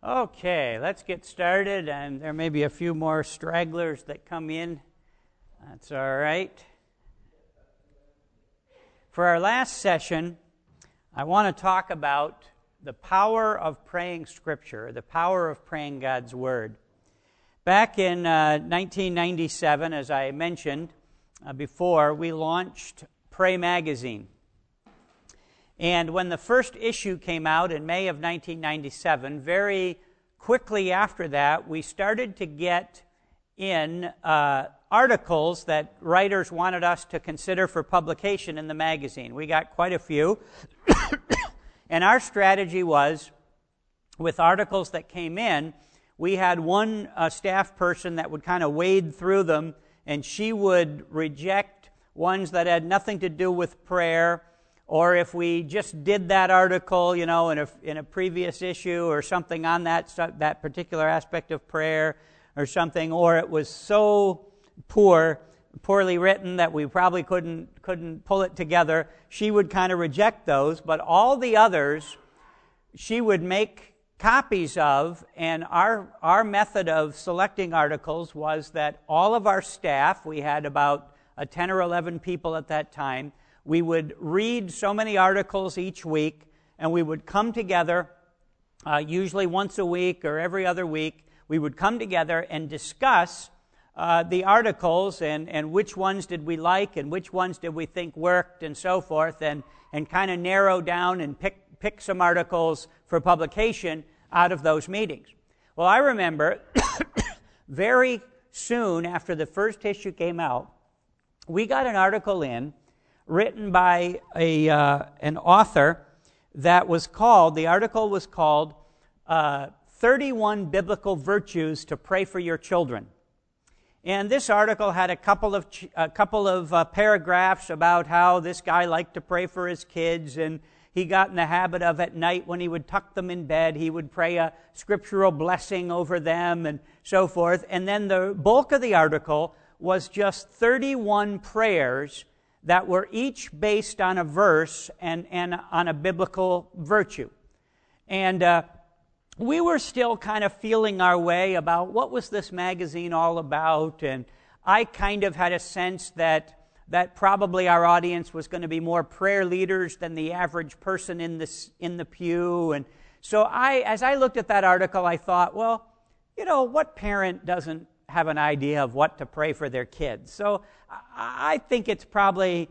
Okay, let's get started, and there may be a few more stragglers that come in. That's all right. For our last session, I want to talk about the power of praying Scripture, the power of praying God's Word. Back in 1997, as I mentioned before, we launched Pray Magazine. And when the first issue came out in May of 1997, very quickly after that, we started to get in articles that writers wanted us to consider for publication in the magazine. We got quite a few. And our strategy was, with articles that came in, we had one staff person that would kind of wade through them, and she would reject ones that had nothing to do with prayer. Or if we just did that article, in a previous issue or something on that particular aspect of prayer or something, or it was so poorly written that we probably couldn't pull it together, she would kind of reject those. But all the others, she would make copies of, and our method of selecting articles was that all of our staff, we had about 10 or 11 people at that time, we would read so many articles each week, and we would come together, usually once a week or every other week. We would come together and discuss the articles and which ones did we like and which ones did we think worked and so forth, and kind of narrow down and pick some articles for publication out of those meetings. Well, I remember very soon after the first issue came out, we got an article in written by an author that was called, the article was called 31 Biblical Virtues to Pray for Your Children. And this article had a couple of paragraphs about how this guy liked to pray for his kids, and he got in the habit of at night when he would tuck them in bed, he would pray a scriptural blessing over them and so forth. And then the bulk of the article was just 31 prayers that were each based on a verse and on a biblical virtue. And we were still kind of feeling our way about what was this magazine all about, and I kind of had a sense that probably our audience was going to be more prayer leaders than the average person in the pew. And so as I looked at that article, I thought, well, what parent doesn't have an idea of what to pray for their kids? So I think it's probably,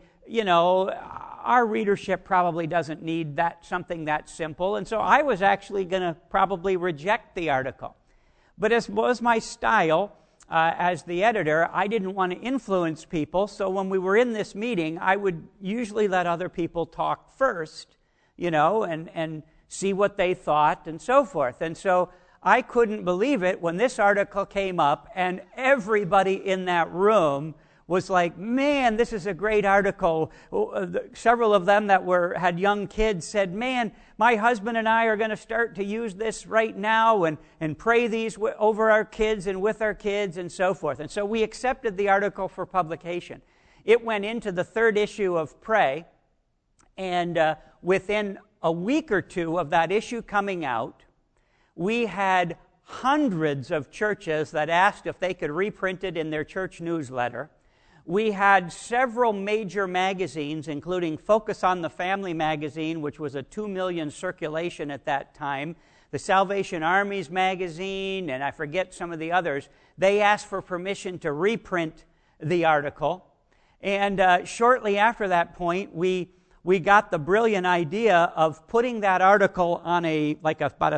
our readership probably doesn't need something that simple. And so I was actually going to probably reject the article. But as was my style as the editor, I didn't want to influence people. So when we were in this meeting, I would usually let other people talk first, and see what they thought and so forth. And so I couldn't believe it when this article came up and everybody in that room was like, man, this is a great article. Several of them that had young kids said, man, my husband and I are going to start to use this right now and pray these over our kids and with our kids and so forth. And so we accepted the article for publication. It went into the third issue of Pray, and within a week or two of that issue coming out, we had hundreds of churches that asked if they could reprint it in their church newsletter. We had several major magazines, including Focus on the Family magazine, which was a 2 million circulation at that time, the Salvation Army's magazine, and I forget some of the others. They asked for permission to reprint the article. And shortly after that point, we got the brilliant idea of putting that article on about a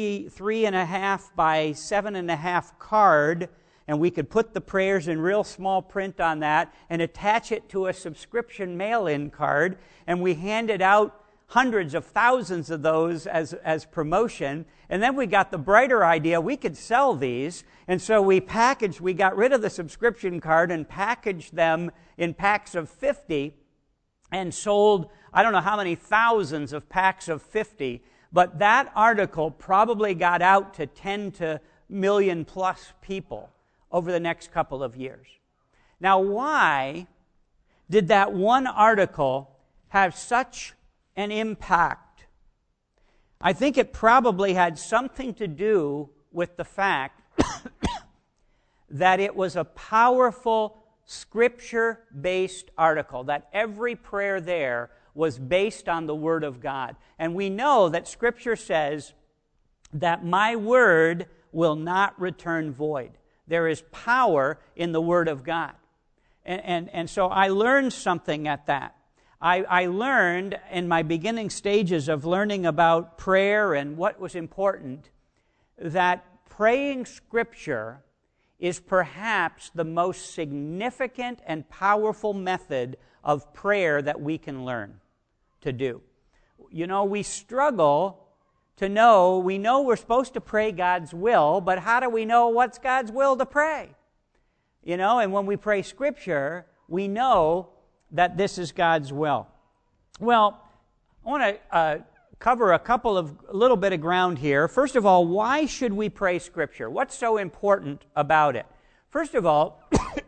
3.5 by 7.5 card, and we could put the prayers in real small print on that and attach it to a subscription mail-in card, and we handed out hundreds of thousands of those as promotion. And then we got the brighter idea we could sell these, and so we got rid of the subscription card and packaged them in packs of 50 and sold, I don't know how many thousands of packs of 50, but that article probably got out to 10 million plus people over the next couple of years. Now, why did that one article have such an impact I think it probably had something to do with the fact that it was a powerful Scripture-based article, that every prayer there was based on the Word of God. And we know that Scripture says that my word will not return void. There is power in the Word of God. And so I learned something at that. I learned in my beginning stages of learning about prayer and what was important that praying Scripture is perhaps the most significant and powerful method of prayer that we can learn to do. You know, we struggle to know, we know we're supposed to pray God's will, but how do we know what's God's will to pray? You know, and when we pray Scripture, we know that this is God's will. Well, I want to cover a little bit of ground here. First of all, why should we pray Scripture? What's so important about it? First of all,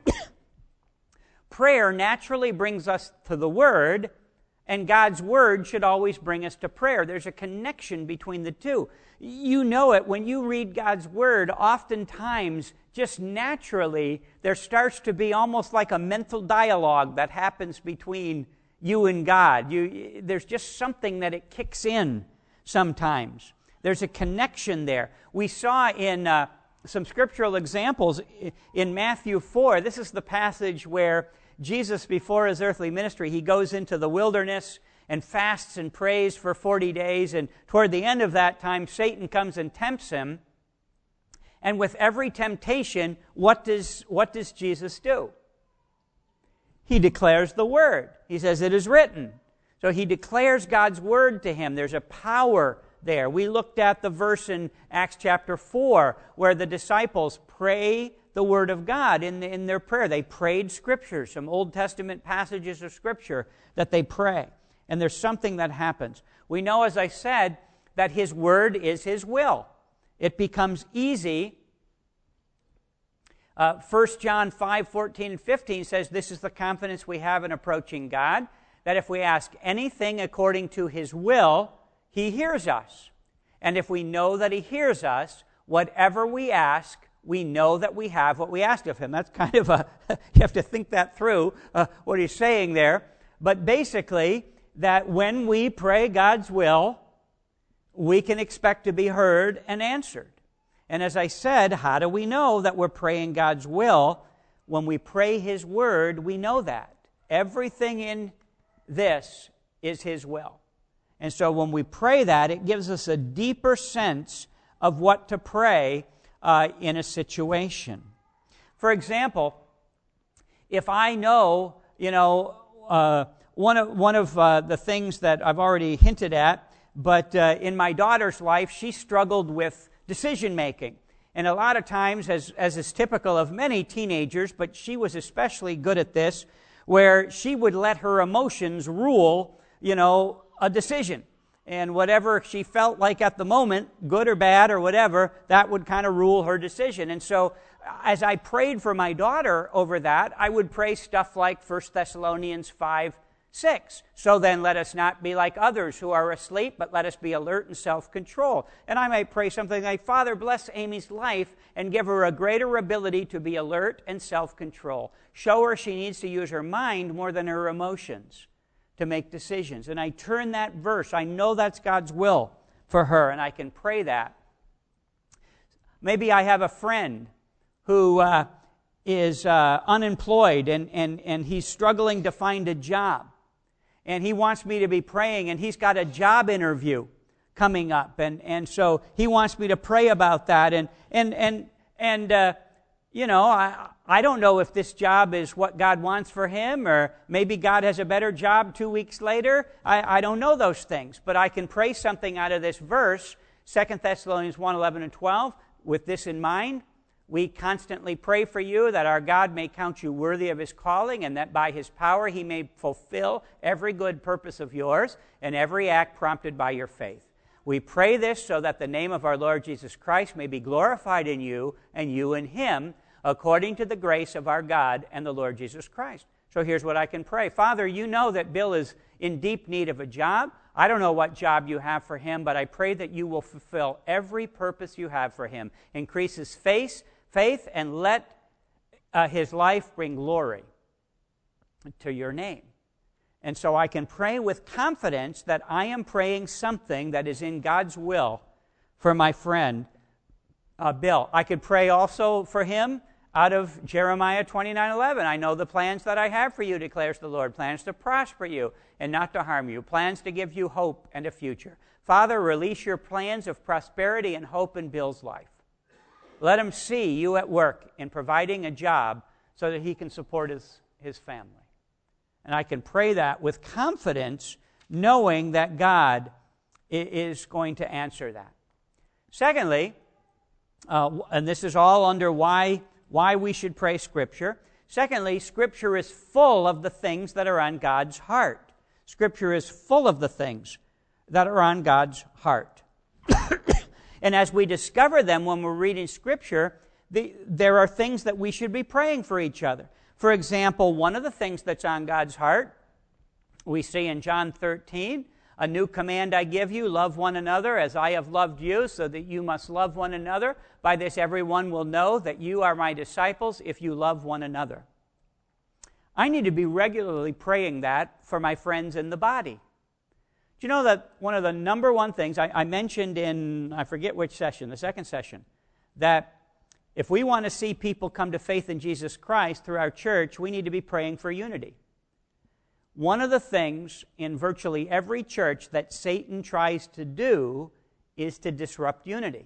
prayer naturally brings us to the Word, and God's Word should always bring us to prayer. There's a connection between the two. You know it when you read God's Word, oftentimes, just naturally, there starts to be almost like a mental dialogue that happens between you and God. There's just something that it kicks in sometimes. There's a connection there. We saw in some scriptural examples in Matthew 4. This is the passage where Jesus, before his earthly ministry, he goes into the wilderness and fasts and prays for 40 days. And toward the end of that time, Satan comes and tempts him. And with every temptation, what does Jesus do? He declares the Word. He says, it is written. So he declares God's Word to him. There's a power there. We looked at the verse in Acts chapter 4 where the disciples pray the Word of God in their prayer. They prayed Scripture, some Old Testament passages of Scripture that they pray. And there's something that happens. We know, as I said, that His Word is His will. It becomes easy. 1 John 5:14 and 15 says, this is the confidence we have in approaching God, that if we ask anything according to His will, He hears us. And if we know that He hears us, whatever we ask, we know that we have what we asked of Him. That's kind of you have to think that through, what He's saying there. But basically, that when we pray God's will, we can expect to be heard and answered. And as I said, how do we know that we're praying God's will? When we pray His Word, we know that. Everything in this is His will. And so when we pray that, it gives us a deeper sense of what to pray in a situation. For example, if I know, one of the things that I've already hinted at, but in my daughter's life, she struggled with decision-making. And a lot of times, as is typical of many teenagers, but she was especially good at this, where she would let her emotions rule, a decision. And whatever she felt like at the moment, good or bad or whatever, that would kind of rule her decision. And so, as I prayed for my daughter over that, I would pray stuff like 1 Thessalonians 5:6. So then let us not be like others who are asleep, but let us be alert and self-control. And I might pray something like, Father, bless Amy's life and give her a greater ability to be alert and self-control. Show her she needs to use her mind more than her emotions to make decisions. And I turn that verse. I know that's God's will for her, and I can pray that. Maybe I have a friend who is unemployed, and he's struggling to find a job. And he wants me to be praying, and he's got a job interview coming up. And so he wants me to pray about that. I don't know if this job is what God wants for him, or maybe God has a better job 2 weeks later. I don't know those things. But I can pray something out of this verse, 2 Thessalonians 1:11 and 12, with this in mind. We constantly pray for you that our God may count you worthy of His calling, and that by His power He may fulfill every good purpose of yours and every act prompted by your faith. We pray this so that the name of our Lord Jesus Christ may be glorified in you and you in Him, according to the grace of our God and the Lord Jesus Christ. So here's what I can pray. Father, you know that Bill is in deep need of a job. I don't know what job you have for him, but I pray that you will fulfill every purpose you have for him. Increase his faith, and let his life bring glory to your name. And so I can pray with confidence that I am praying something that is in God's will for my friend Bill. I could pray also for him out of Jeremiah 29:11. I know the plans that I have for you, declares the Lord, plans to prosper you and not to harm you, plans to give you hope and a future. Father, release your plans of prosperity and hope in Bill's life. Let him see you at work in providing a job so that he can support his family. And I can pray that with confidence, knowing that God is going to answer that. Secondly, and this is all under why we should pray Scripture. Secondly, Scripture is full of the things that are on God's heart. Scripture is full of the things that are on God's heart. And as we discover them when we're reading Scripture, there are things that we should be praying for each other. For example, one of the things that's on God's heart, we see in John 13, a new command I give you, love one another as I have loved you, so that you must love one another. By this everyone will know that you are my disciples if you love one another. I need to be regularly praying that for my friends in the body. Do you know that one of the number one things, I mentioned in, I forget which session, the second session, that if we want to see people come to faith in Jesus Christ through our church, we need to be praying for unity. One of the things in virtually every church that Satan tries to do is to disrupt unity.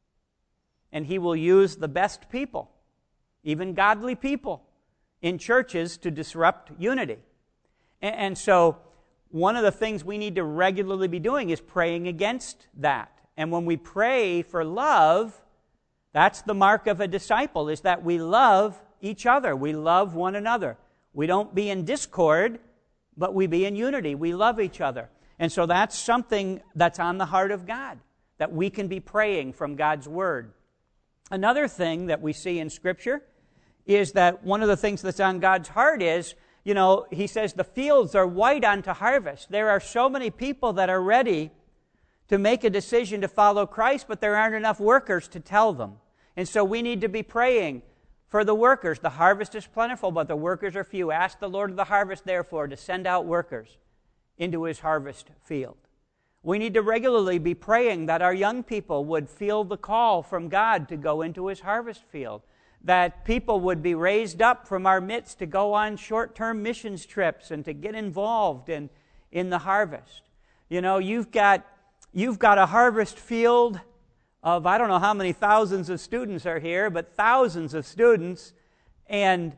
And he will use the best people, even godly people, in churches to disrupt unity. And so one of the things we need to regularly be doing is praying against that. And when we pray for love, that's the mark of a disciple, is that we love each other. We love one another. We don't be in discord, but we be in unity. We love each other. And so that's something that's on the heart of God, that we can be praying from God's Word. Another thing that we see in Scripture is that one of the things that's on God's heart is, he says the fields are white unto harvest. There are so many people that are ready to make a decision to follow Christ, but there aren't enough workers to tell them. And so we need to be praying for the workers. The harvest is plentiful, but the workers are few. Ask the Lord of the harvest, therefore, to send out workers into his harvest field. We need to regularly be praying that our young people would feel the call from God to go into his harvest field, that people would be raised up from our midst to go on short-term missions trips and to get involved in the harvest. You've got a harvest field of, I don't know how many thousands of students are here, but thousands of students, and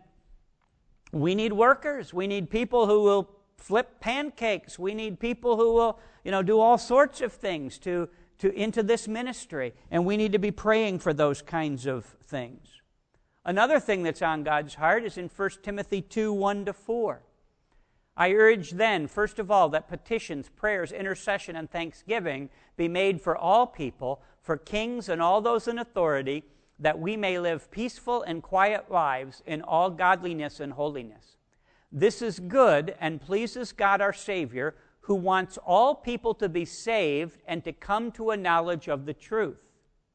we need workers. We need people who will flip pancakes. We need people who will, do all sorts of things to into this ministry, and we need to be praying for those kinds of things. Another thing that's on God's heart is in 1 Timothy 2, 1-4. I urge then, first of all, that petitions, prayers, intercession, and thanksgiving be made for all people, for kings and all those in authority, that we may live peaceful and quiet lives in all godliness and holiness. This is good and pleases God our Savior, who wants all people to be saved and to come to a knowledge of the truth.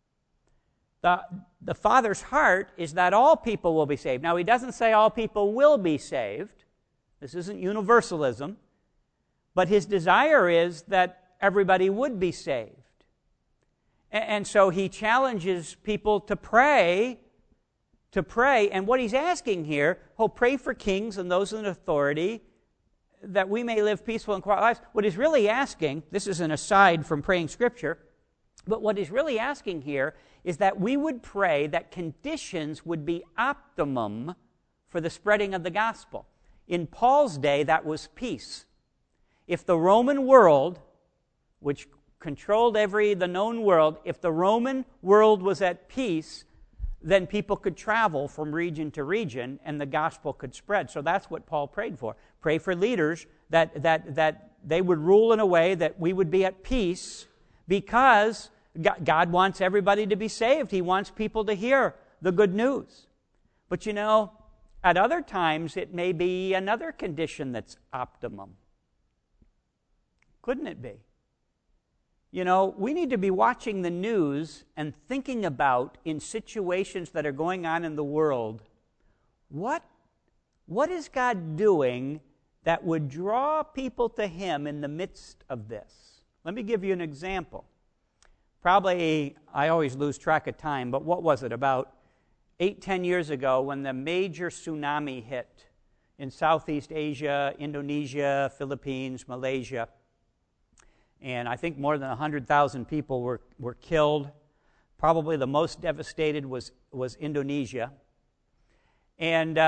The Father's heart is that all people will be saved. Now, he doesn't say all people will be saved. This isn't universalism. But his desire is that everybody would be saved. And so he challenges people to pray. And what he's asking here, pray for kings and those in authority, that we may live peaceful and quiet lives. What he's really asking, this is an aside from praying Scripture, but what he's really asking here is that we would pray that conditions would be optimum for the spreading of the gospel. In Paul's day, that was peace. If the Roman world, which controlled the known world, if the Roman world was at peace, then people could travel from region to region and the gospel could spread. So that's what Paul prayed for. Pray for leaders that they would rule in a way that we would be at peace, because God wants everybody to be saved. He wants people to hear the good news. But at other times it may be another condition that's optimum. Couldn't it be? We need to be watching the news and thinking about, in situations that are going on in the world, what is God doing that would draw people to Him in the midst of this? Let me give you an example. Probably, I always lose track of time, but what was it, about 8-10 years ago when the major tsunami hit in Southeast Asia, Indonesia, Philippines, Malaysia, and I think more than 100,000 people were killed. Probably the most devastated was Indonesia. And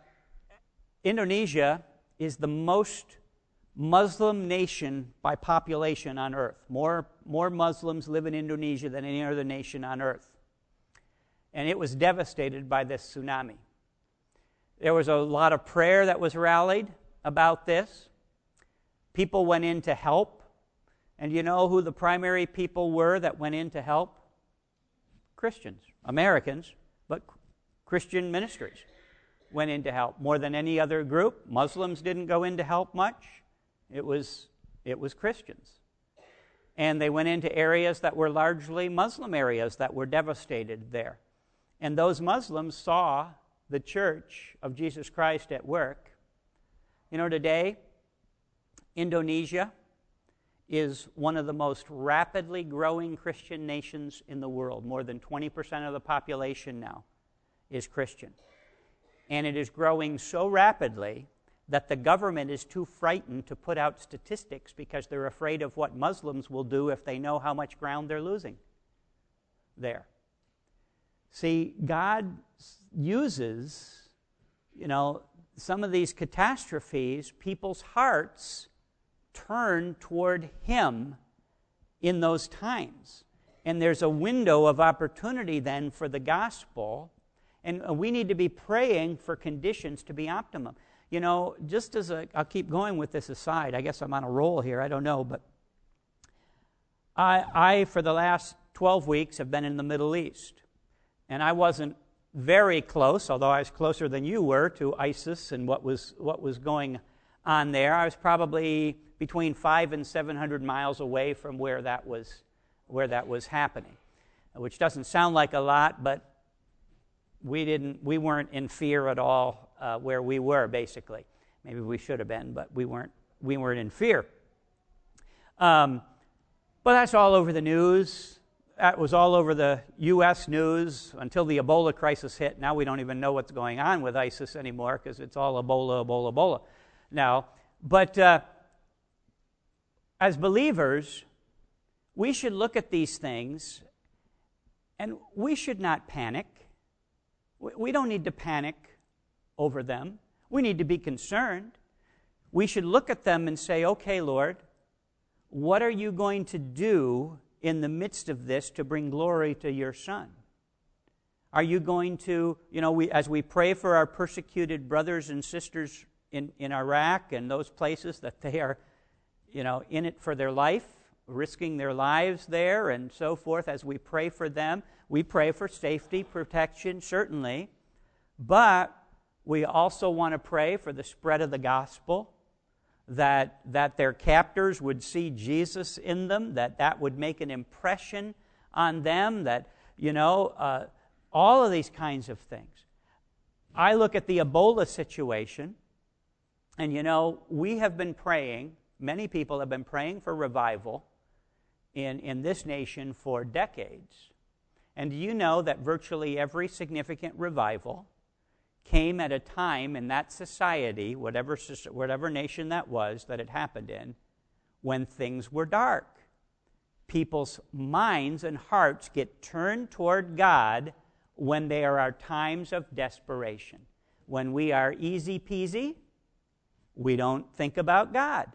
Indonesia is the most Muslim nation by population on earth. More Muslims live in Indonesia than any other nation on earth. And it was devastated by this tsunami. There was a lot of prayer that was rallied about this. People went in to help. And you know who the primary people were that went in to help? Christians, Americans, but Christian ministries went in to help more than any other group. Muslims didn't go in to help much. It was Christians. And they went into areas that were largely Muslim areas that were devastated there. And those Muslims saw the Church of Jesus Christ at work. Today, Indonesia is one of the most rapidly growing Christian nations in the world. More than 20% of the population now is Christian. And it is growing so rapidly that the government is too frightened to put out statistics because they're afraid of what Muslims will do if they know how much ground they're losing there. See, God uses, some of these catastrophes, people's hearts turn toward Him in those times. And there's a window of opportunity then for the gospel, and we need to be praying for conditions to be optimum. Just as I'll keep going with this aside, I guess I'm on a roll here, I don't know, but I for the last 12 weeks have been in the Middle East, and I wasn't very close, although I was closer than you were, to ISIS and what was going on there. I was probably between 500 and 700 miles away from where that was happening, which doesn't sound like a lot, but we weren't in fear at all where we were, basically. Maybe we should have been, but we weren't in fear. But that's all over the news. That was all over the U.S. news until the Ebola crisis hit. Now we don't even know what's going on with ISIS anymore because it's all Ebola now. But as believers, we should look at these things and we should not panic. We don't need to panic over them. We need to be concerned. We should look at them and say, okay, Lord, what are you going to do in the midst of this to bring glory to your Son? Are you going to, as we pray for our persecuted brothers and sisters in Iraq and those places that they are, in it for their life, risking their lives there and so forth, as we pray for them, we pray for safety, protection, certainly, but we also want to pray for the spread of the gospel, that their captors would see Jesus in them, that would make an impression on them, that, all of these kinds of things. I look at the Ebola situation, and, we have been praying, many people have been praying for revival in this nation for decades. And do you know that virtually every significant revival came at a time in that society, whatever nation that was that it happened in, when things were dark? People's minds and hearts get turned toward God when there are times of desperation. When we are easy peasy, we don't think about God.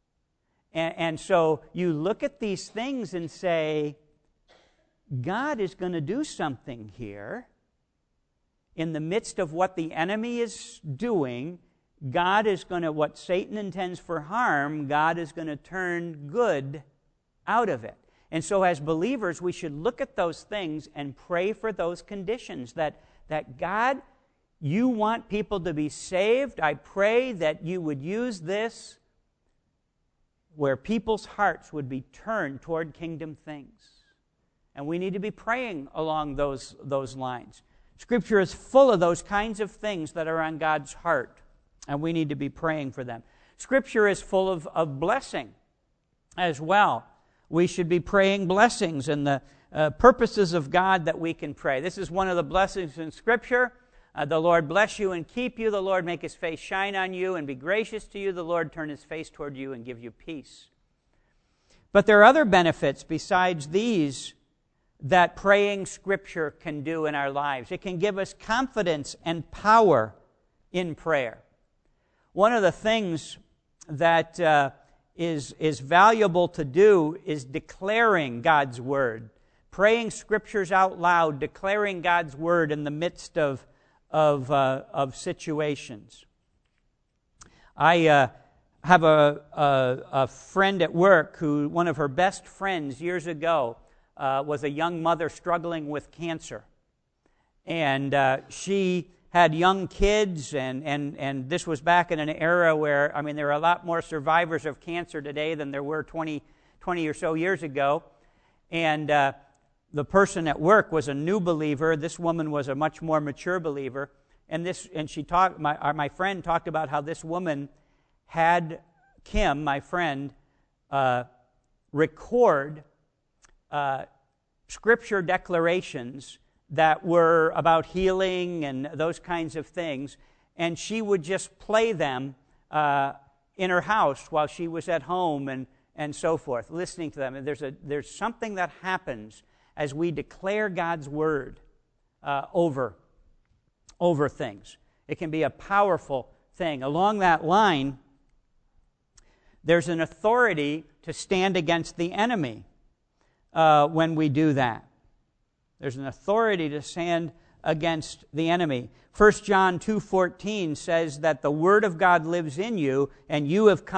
And so you look at these things and say, God is going to do something here. In the midst of what the enemy is doing, God is going to, what Satan intends for harm, God is going to turn good out of it. And so as believers, we should look at those things and pray for those conditions, that God, you want people to be saved. I pray that you would use this where people's hearts would be turned toward kingdom things. And we need to be praying along those lines. Scripture is full of those kinds of things that are on God's heart, and we need to be praying for them. Scripture is full of blessing as well. We should be praying blessings and the purposes of God that we can pray. This is one of the blessings in Scripture. The Lord bless you and keep you. The Lord make His face shine on you and be gracious to you. The Lord turn His face toward you and give you peace. But there are other benefits besides these that praying Scripture can do in our lives. It can give us confidence and power in prayer. One of the things that is valuable to do is declaring God's Word. Praying Scriptures out loud, declaring God's Word in the midst of situations. I have a friend at work who, one of her best friends years ago, was a young mother struggling with cancer. And she had young kids, and this was back in an era where, there are a lot more survivors of cancer today than there were 20 or so years ago. And the person at work was a new believer. This woman was a much more mature believer. And she talked. My friend talked about how this woman had Kim, my friend, record Scripture declarations that were about healing and those kinds of things, and she would just play them in her house while she was at home and so forth, listening to them. And there's something that happens as we declare God's Word over things. It can be a powerful thing. Along that line, there's an authority to stand against the enemy when we do that. There's an authority to stand against the enemy. 1 John 2:14 says that the Word of God lives in you, and you have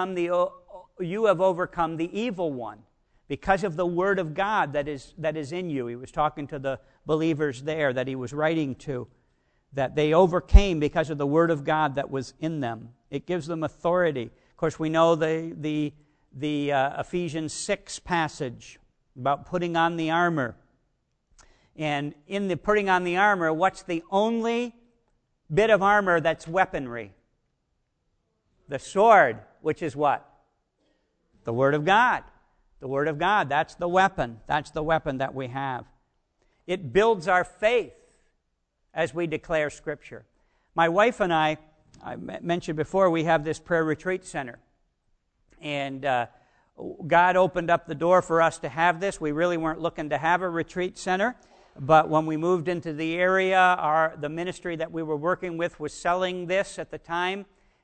overcome the evil one because of the Word of God that is in you. He was talking to the believers there that he was writing to, that they overcame because of the Word of God that was in them. It gives them authority. Of course, we know the Ephesians 6 passage about putting on the armor. And in the putting on the armor, what's the only bit of armor that's weaponry? The sword, which is what? The Word of God. The Word of God, that's the weapon. That's the weapon that we have. It builds our faith as we declare Scripture. My wife and I mentioned before, we have this prayer retreat center. And God opened up the door for us to have this. We really weren't looking to have a retreat center. But when we moved into the area, the ministry that we were working with was selling this at the time,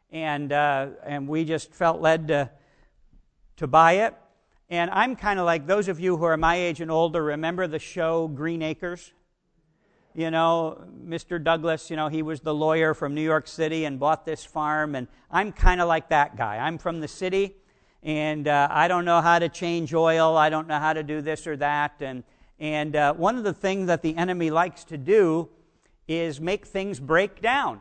and we just felt led to buy it. And I'm kind of like those of you who are my age and older. Remember the show Green Acres? You know, Mr. Douglas, he was the lawyer from New York City and bought this farm, and I'm kind of like that guy. I'm from the city, and I don't know how to change oil. I don't know how to do this or that, And one of the things that the enemy likes to do is make things break down,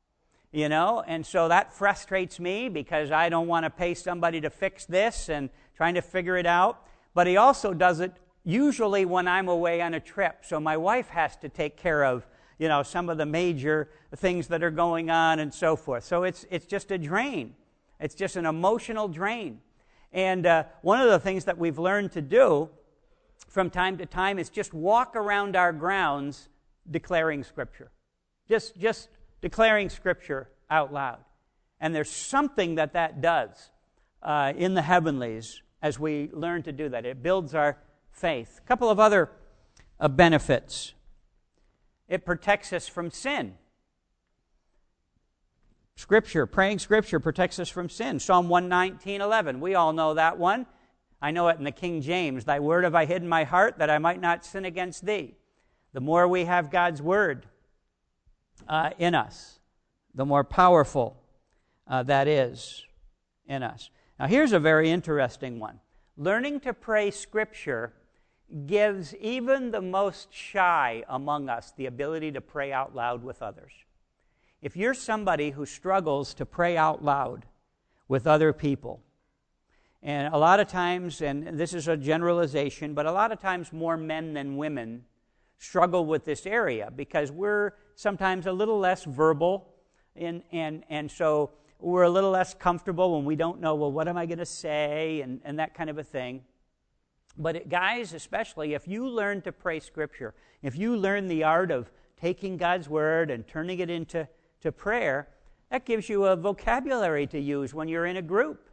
and so that frustrates me because I don't want to pay somebody to fix this and trying to figure it out. But he also does it usually when I'm away on a trip, so my wife has to take care of, some of the major things that are going on and so forth. So it's just a drain. It's just an emotional drain. And one of the things that we've learned to do from time to time is just walk around our grounds declaring Scripture. Just declaring Scripture out loud. And there's something that does in the heavenlies as we learn to do that. It builds our faith. A couple of other benefits. It protects us from sin. Praying Scripture protects us from sin. Psalm 119:11. We all know that one. I know it in the King James. Thy word have I hid in my heart, that I might not sin against thee. The more we have God's word in us, the more powerful that is in us. Now here's a very interesting one. Learning to pray Scripture gives even the most shy among us the ability to pray out loud with others. If you're somebody who struggles to pray out loud with other people, And a lot of times, and this is a generalization, but a lot of times more men than women struggle with this area because we're sometimes a little less verbal, and so we're a little less comfortable when we don't know, well, what am I going to say, and that kind of a thing. But guys, especially, if you learn to pray Scripture, if you learn the art of taking God's Word and turning it into prayer, that gives you a vocabulary to use when you're in a group.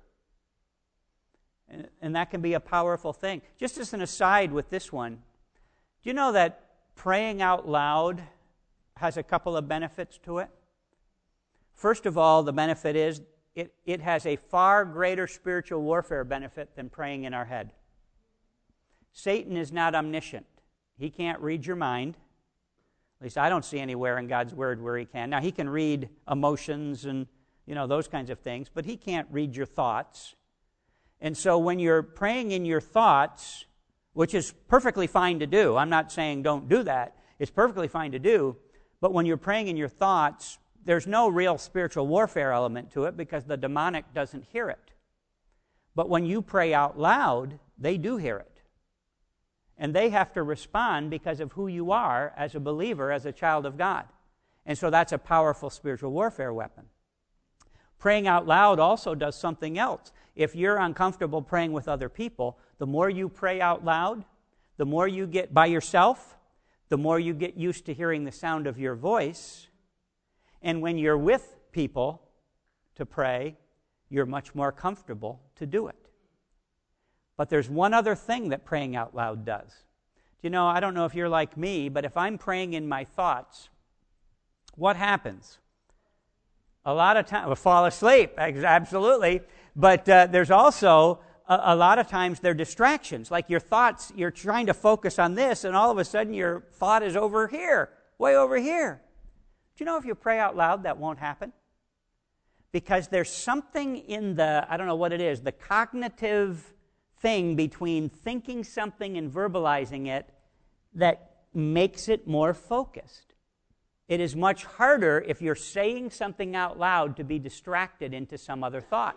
And that can be a powerful thing. Just as an aside with this one, do you know that praying out loud has a couple of benefits to it? First of all, the benefit is it has a far greater spiritual warfare benefit than praying in our head. Satan is not omniscient. He can't read your mind. At least I don't see anywhere in God's Word where he can. Now, he can read emotions and, those kinds of things, but he can't read your thoughts. And so when you're praying in your thoughts, which is perfectly fine to do, I'm not saying don't do that. It's perfectly fine to do. But when you're praying in your thoughts, there's no real spiritual warfare element to it because the demonic doesn't hear it. But when you pray out loud, they do hear it. And they have to respond because of who you are as a believer, as a child of God. And so that's a powerful spiritual warfare weapon. Praying out loud also does something else. If you're uncomfortable praying with other people, the more you pray out loud, the more you get by yourself, the more you get used to hearing the sound of your voice. And when you're with people to pray, you're much more comfortable to do it. But there's one other thing that praying out loud does. I don't know if you're like me, but if I'm praying in my thoughts, what happens? A lot of times, fall asleep, absolutely. But there's also a lot of times there are distractions. Like your thoughts, you're trying to focus on this, and all of a sudden your thought is over here, way over here. Do you know if you pray out loud, that won't happen? Because there's something in the, I don't know what it is, the cognitive thing between thinking something and verbalizing it that makes it more focused. It is much harder if you're saying something out loud to be distracted into some other thought.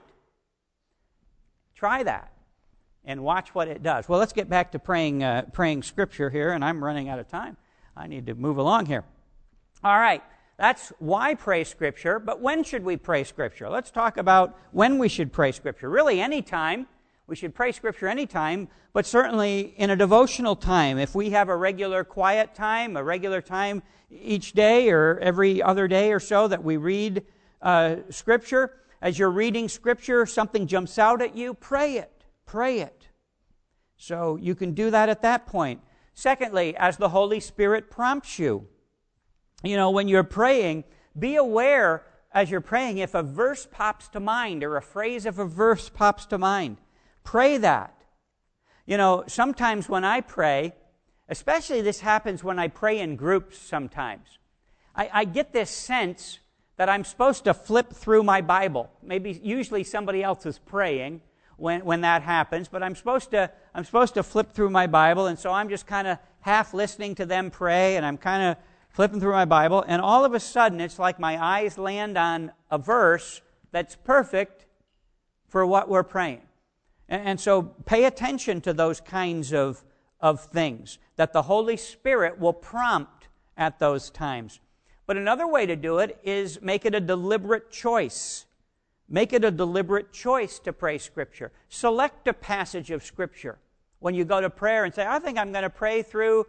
Try that and watch what it does. Well, let's get back to praying Scripture here, and I'm running out of time. I need to move along here. All right, that's why pray Scripture, but when should we pray Scripture? Let's talk about when we should pray Scripture. Really, any time. We should pray Scripture anytime, but certainly in a devotional time. If we have a regular quiet time, a regular time each day or every other day or so that we read Scripture, as you're reading Scripture, something jumps out at you, pray it. Pray it. So you can do that at that point. Secondly, as the Holy Spirit prompts you. When you're praying, be aware as you're praying if a verse pops to mind or a phrase of a verse pops to mind. Pray that. Sometimes when I pray, especially this happens when I pray in groups sometimes, I get this sense that I'm supposed to flip through my Bible. Usually somebody else is praying when that happens, but I'm supposed to flip through my Bible, and so I'm just kind of half listening to them pray, and I'm kind of flipping through my Bible, and all of a sudden it's like my eyes land on a verse that's perfect for what we're praying. And so pay attention to those kinds of things that the Holy Spirit will prompt at those times. But another way to do it is make it a deliberate choice. Make it a deliberate choice to pray Scripture. Select a passage of Scripture when you go to prayer and say, I think I'm going to pray through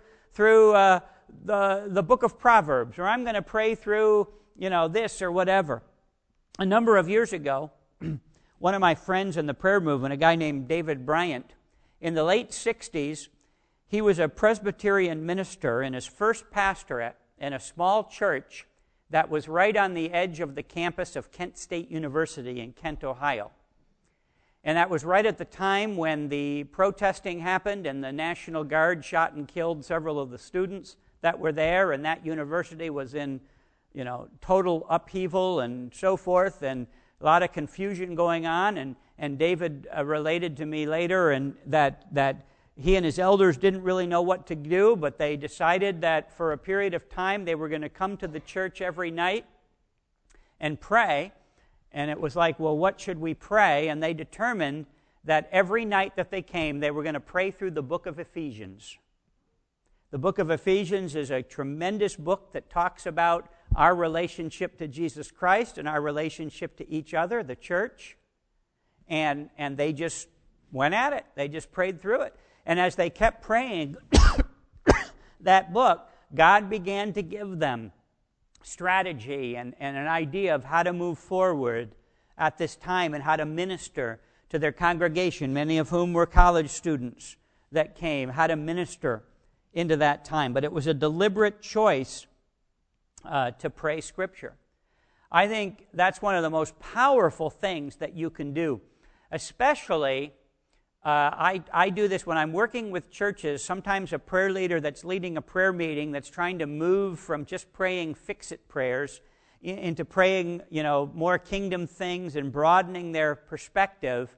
the book of Proverbs, or I'm going to pray through, this or whatever. A number of years ago, one of my friends in the prayer movement, a guy named David Bryant, in the late 60s, he was a Presbyterian minister in his first pastorate in a small church that was right on the edge of the campus of Kent State University in Kent, Ohio. And that was right at the time when the protesting happened and the National Guard shot and killed several of the students that were there, and that university was in, total upheaval and so forth, and a lot of confusion going on, and David related to me later and that he and his elders didn't really know what to do, but they decided that for a period of time they were going to come to the church every night and pray. And it was like, well, what should we pray? And they determined that every night that they came, they were going to pray through the book of Ephesians. The book of Ephesians is a tremendous book that talks about our relationship to Jesus Christ and our relationship to each other, the church. And they just went at it. They just prayed through it. And as they kept praying that book, God began to give them strategy and an idea of how to move forward at this time and how to minister to their congregation, many of whom were college students that came, how to minister into that time. But it was a deliberate choice to pray Scripture. I think that's one of the most powerful things that you can do. Especially, I do this when I'm working with churches, sometimes a prayer leader that's leading a prayer meeting that's trying to move from just praying fix-it prayers into praying, more kingdom things and broadening their perspective.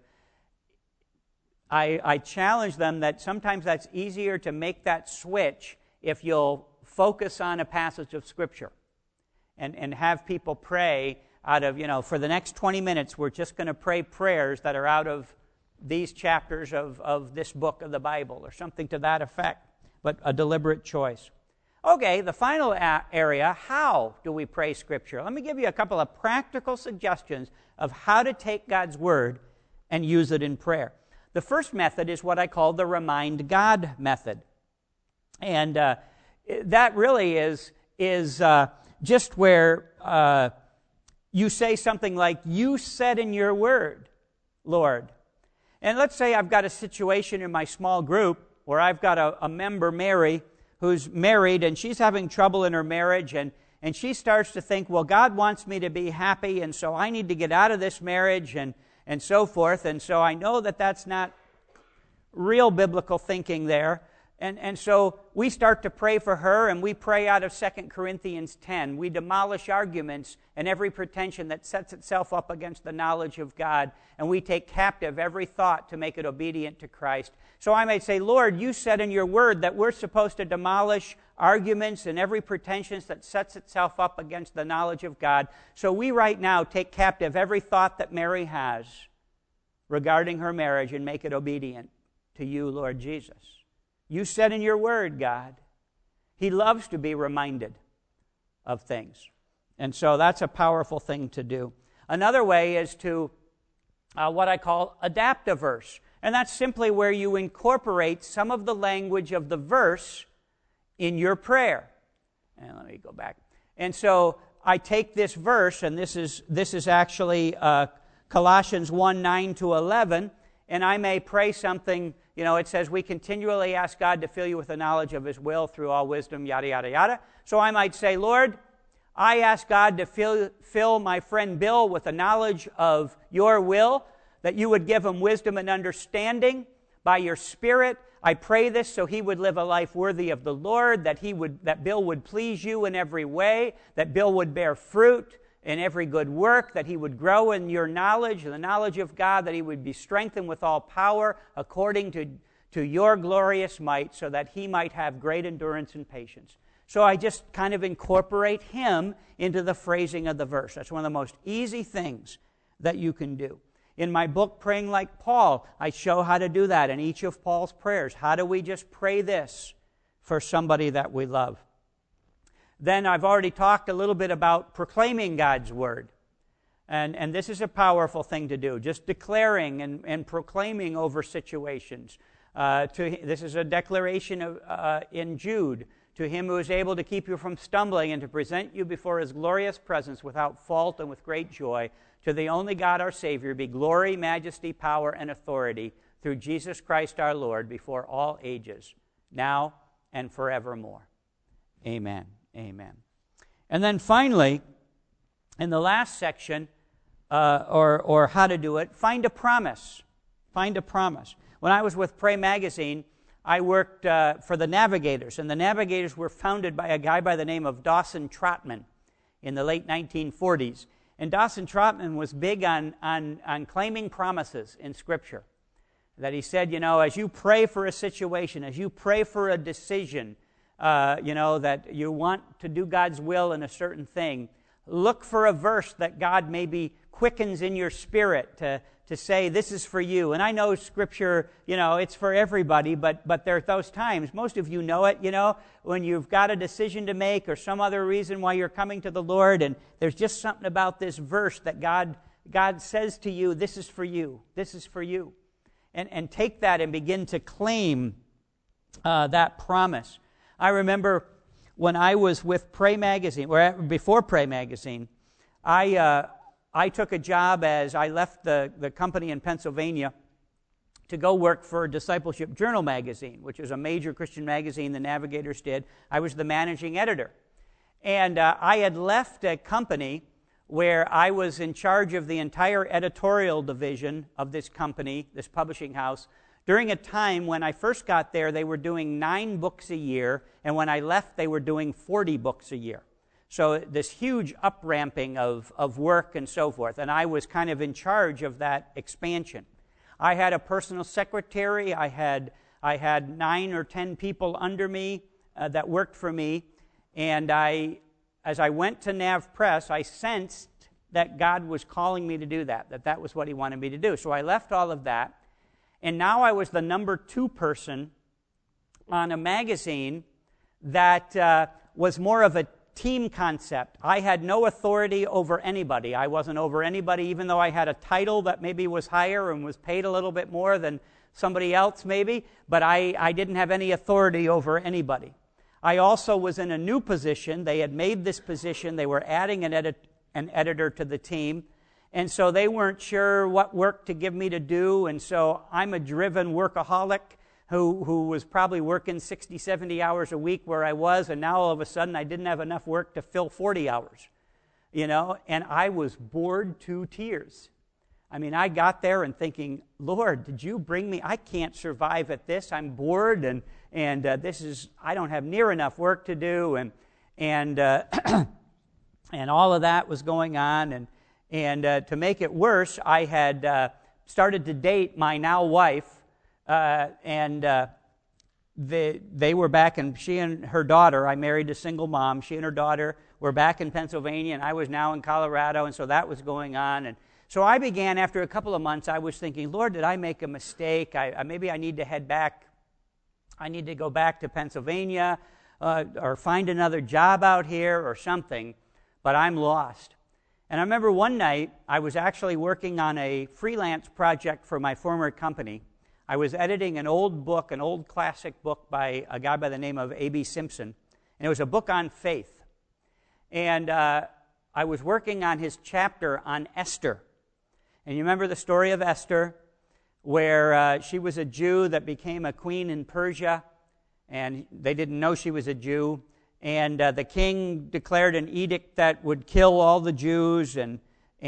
I challenge them that sometimes that's easier to make that switch if you'll focus on a passage of Scripture and have people pray out of, for the next 20 minutes, we're just going to pray prayers that are out of these chapters of this book of the Bible or something to that effect, but a deliberate choice. Okay, the final area, how do we pray Scripture? Let me give you a couple of practical suggestions of how to take God's Word and use it in prayer. The first method is what I call the Remind God method. And that really is just where you say something like, you said in your Word, Lord. And let's say I've got a situation in my small group where I've got a member, Mary, who's married, and she's having trouble in her marriage, and she starts to think, well, God wants me to be happy, and so I need to get out of this marriage, and so forth. And so I know that that's not real biblical thinking there. And so we start to pray for her, and we pray out of 2 Corinthians 10. We demolish arguments and every pretension that sets itself up against the knowledge of God, and we take captive every thought to make it obedient to Christ. So I might say, Lord, you said in your word that we're supposed to demolish arguments and every pretension that sets itself up against the knowledge of God. So we right now take captive every thought that Mary has regarding her marriage and make it obedient to you, Lord Jesus. You said in your word, God. He loves to be reminded of things. And so that's a powerful thing to do. Another way is to what I call adapt a verse. And that's simply where you incorporate some of the language of the verse in your prayer. And let me go back. And so I take this verse, and this is actually Colossians 1:9-11, and I may pray something. It says, we continually ask God to fill you with the knowledge of His will through all wisdom, yada, yada, yada. So I might say, Lord, I ask God to fill my friend Bill with the knowledge of your will, that you would give him wisdom and understanding by your Spirit. I pray this so he would live a life worthy of the Lord, that Bill would please you in every way, that Bill would bear fruit in every good work, that he would grow in your knowledge, the knowledge of God, that he would be strengthened with all power according to your glorious might, so that he might have great endurance and patience. So I just kind of incorporate him into the phrasing of the verse. That's one of the most easy things that you can do. In my book, Praying Like Paul, I show how to do that in each of Paul's prayers. How do we just pray this for somebody that we love? Then I've already talked a little bit about proclaiming God's Word. And this is a powerful thing to do, just declaring and proclaiming over situations. This is a declaration in Jude. To Him who is able to keep you from stumbling and to present you before His glorious presence without fault and with great joy, to the only God our Savior be glory, majesty, power, and authority through Jesus Christ our Lord before all ages, now and forevermore. Amen. Amen. And then finally, in the last section, or how to do it, find a promise. Find a promise. When I was with Pray Magazine, I worked for the Navigators, and the Navigators were founded by a guy by the name of Dawson Trotman in the late 1940s. And Dawson Trotman was big on claiming promises in Scripture. That he said, as you pray for a situation, as you pray for a decision, that you want to do God's will in a certain thing, look for a verse that God maybe quickens in your spirit to to say this is for you. And I know Scripture, it's for everybody, but there are those times, most of you know it, when you've got a decision to make or some other reason why you're coming to the Lord, and there's just something about this verse that God says to you, this is for you, this is for you. And take that and begin to claim that promise. I remember when I was with Pray Magazine, or before Pray Magazine, I took a job as I left the company in Pennsylvania to go work for Discipleship Journal magazine, which is a major Christian magazine the Navigators did. I was the managing editor. And I had left a company where I was in charge of the entire editorial division of this company, this publishing house, during a time when I first got there, they were doing 9 books a year, and when I left, they were doing 40 books a year. So this huge up-ramping of work and so forth, and I was kind of in charge of that expansion. I had a personal secretary. I had 9 or 10 people under me that worked for me, and as I went to Nav Press, I sensed that God was calling me to do that was what He wanted me to do. So I left all of that, and now I was the number 2 person on a magazine that was more of a team concept. I had no authority over anybody. I wasn't over anybody, even though I had a title that maybe was higher and was paid a little bit more than somebody else maybe, but I didn't have any authority over anybody. I also was in a new position. They had made this position. They were adding an editor to the team, and so they weren't sure what work to give me to do, and so I'm a driven workaholic who was probably working 60, 70 hours a week where I was, and now all of a sudden I didn't have enough work to fill 40 hours, and I was bored to tears. I mean, I got there and thinking, Lord, did you bring me? I can't survive at this. I'm bored, and I don't have near enough work to do, and and all of that was going on, and to make it worse, I had started to date my now wife. They were back, and she and her daughter, I married a single mom, she and her daughter were back in Pennsylvania, and I was now in Colorado, and so that was going on. And so I began, after a couple of months, I was thinking, Lord, did I make a mistake? Maybe I need to head back. I need to go back to Pennsylvania or find another job out here or something, but I'm lost. And I remember one night, I was actually working on a freelance project for my former company. I was editing an old book, an old classic book by a guy by the name of A.B. Simpson, and it was a book on faith. And I was working on his chapter on Esther. And you remember the story of Esther, where she was a Jew that became a queen in Persia, and they didn't know she was a Jew. And the king declared an edict that would kill all the Jews, and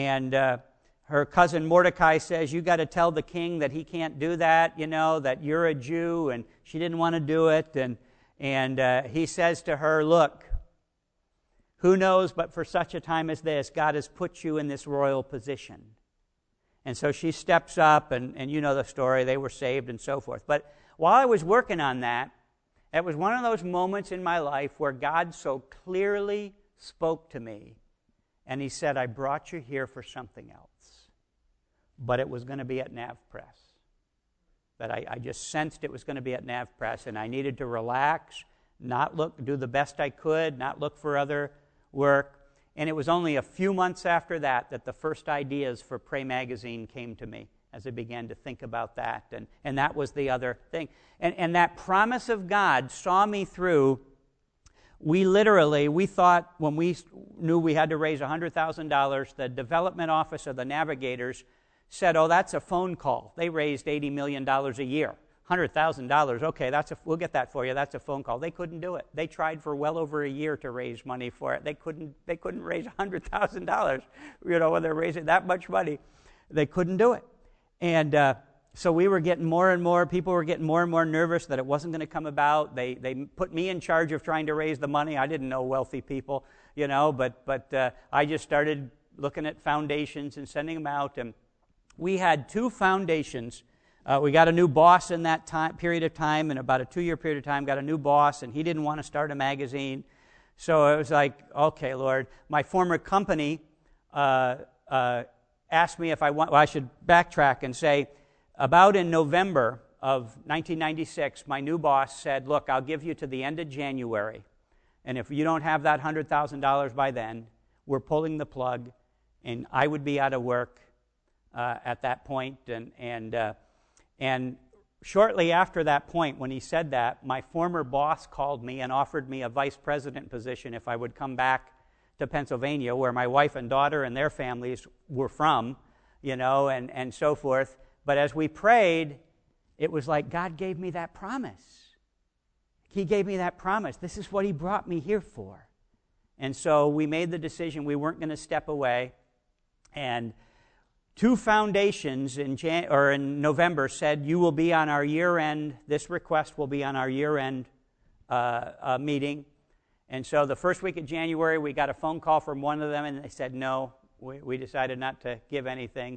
her cousin Mordecai says, you got to tell the king that he can't do that, that you're a Jew, and she didn't want to do it. And he says to her, look, who knows, but for such a time as this, God has put you in this royal position. And so she steps up, and you know the story, they were saved and so forth. But while I was working on that, it was one of those moments in my life where God so clearly spoke to me, and He said, I brought you here for something else. But it was going to be at Nav Press. That I just sensed it was going to be at Nav Press, and I needed to relax, do the best I could, not look for other work. And it was only a few months after that the first ideas for Pray Magazine came to me as I began to think about that. And that was the other thing. And that promise of God saw me through. We thought when we knew we had to raise $100,000, the development office of the Navigators said, oh, that's a phone call. They raised $80 million a year. $100,000, okay, we'll get that for you. That's a phone call. They couldn't do it. They tried for well over a year to raise money for it. They couldn't raise $100,000. When they're raising that much money, they couldn't do it. And so we were getting more and more. People were getting more and more nervous that it wasn't going to come about. They put me in charge of trying to raise the money. I didn't know wealthy people, but I just started looking at foundations and sending them out. And we had 2 foundations. We got a new boss in that period of time, in about a 2-year period of time, got a new boss, and he didn't want to start a magazine. So it was like, okay, Lord. My former company, asked me if I should backtrack and say, about in November of 1996, my new boss said, look, I'll give you to the end of January, and if you don't have that $100,000 by then, we're pulling the plug, and I would be out of work at that point. And shortly after that point, when he said that, my former boss called me and offered me a vice president position if I would come back to Pennsylvania, where my wife and daughter and their families were from, and so forth. But as we prayed, it was like God gave me that promise. He gave me that promise. This is what he brought me here for. And so we made the decision we weren't going to step away. And 2 foundations in November said, you will be on our year-end, this request will be on our year-end meeting. And so the first week of January, we got a phone call from one of them, and they said, no, we decided not to give anything.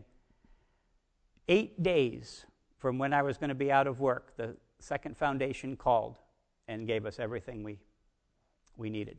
8 days from when I was going to be out of work, the second foundation called and gave us everything we needed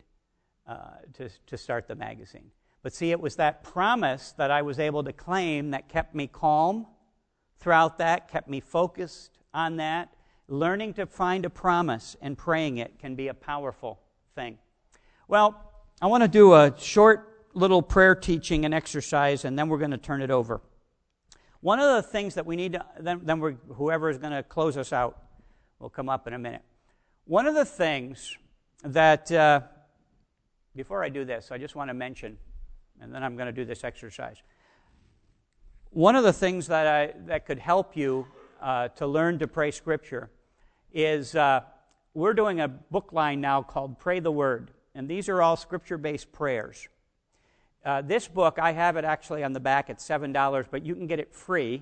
to start the magazine. But see, it was that promise that I was able to claim that kept me calm throughout that, kept me focused on that. Learning to find a promise and praying it can be a powerful thing. Well, I want to do a short little prayer teaching and exercise, and then we're going to turn it over. One of the things that we need to, whoever is going to close us out will come up in a minute. One of the things that, before I do this, I just want to mention, and then I'm going to do this exercise. One of the things that could help you to learn to pray Scripture is we're doing a book line now called Pray the Word, and these are all Scripture-based prayers. This book, I have it actually on the back at $7, but you can get it free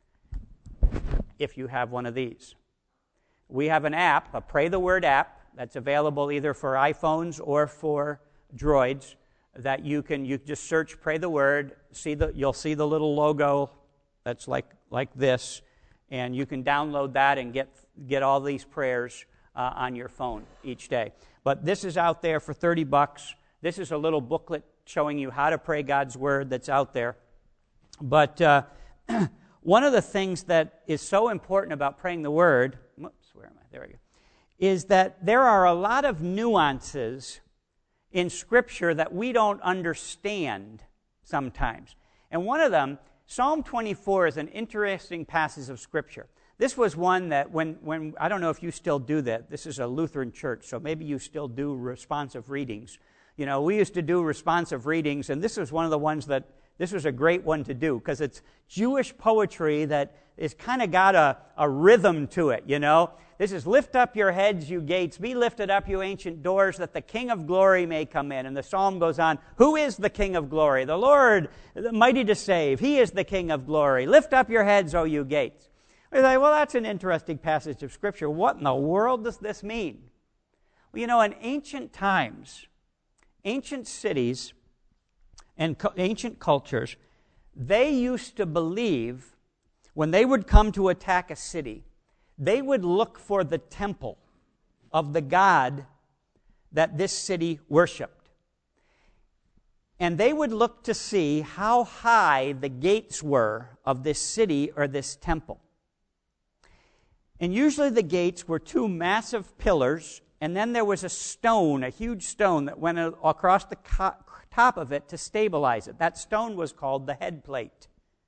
if you have one of these. We have an app, a Pray the Word app, that's available either for iPhones or for Droids, that you just search Pray the Word, you'll see the little logo that's like this, and you can download that and get all these prayers on your phone each day. But this is out there for $30. This is a little booklet showing you how to pray God's Word that's out there. But one of the things that is so important about praying the Word, where am I? There we go, is that there are a lot of nuances in Scripture that we don't understand sometimes. And one of them, Psalm 24, is an interesting passage of Scripture. This was one that when I don't know if you still do that. This is a Lutheran church, so maybe you still do responsive readings. We used to do responsive readings, and this was one of the ones this was a great one to do, because it's Jewish poetry that is kind of got a rhythm to it, This is, lift up your heads, you gates, be lifted up, you ancient doors, that the King of glory may come in. And the psalm goes on, who is the King of glory? The Lord, mighty to save. He is the King of glory. Lift up your heads, O you gates. We say, well, that's an interesting passage of Scripture. What in the world does this mean? Well, in ancient times, ancient cities and ancient cultures, they used to believe when they would come to attack a city, they would look for the temple of the god that this city worshipped. And they would look to see how high the gates were of this city or this temple. And usually the gates were 2 massive pillars, and then there was a huge stone that went across the top of it to stabilize it. That stone was called the head plate.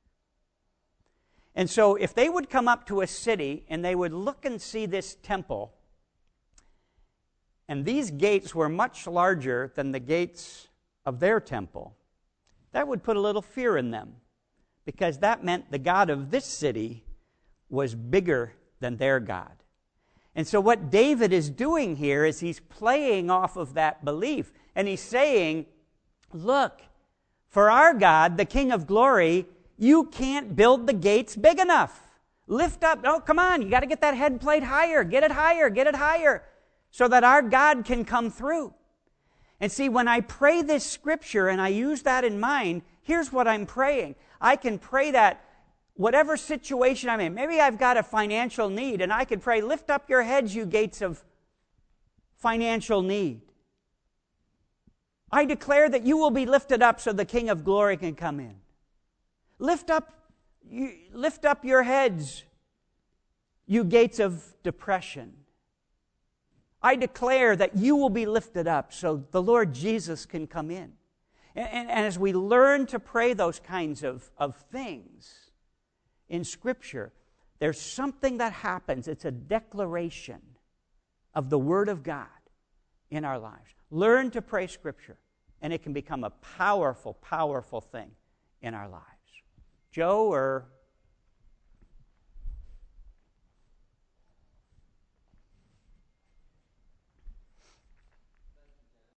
And so if they would come up to a city and they would look and see this temple, and these gates were much larger than the gates of their temple, that would put a little fear in them, because that meant the God of this city was bigger than their God. And so what David is doing here is he's playing off of that belief, and he's saying, look, for our God, the King of glory, you can't build the gates big enough. Lift up. Oh, come on. You got to get that head plate higher. Get it higher, so that our God can come through. And see, when I pray this Scripture and I use that in mind, here's what I'm praying. I can pray that whatever situation I'm in, maybe I've got a financial need, and I can pray, lift up your heads, you gates of financial need. I declare that you will be lifted up so the King of glory can come in. Lift up your heads, you gates of depression. I declare that you will be lifted up so the Lord Jesus can come in. And as we learn to pray those kinds of things in Scripture, there's something that happens. It's a declaration of the Word of God in our lives. Learn to pray Scripture, and it can become a powerful, powerful thing in our lives. Joe or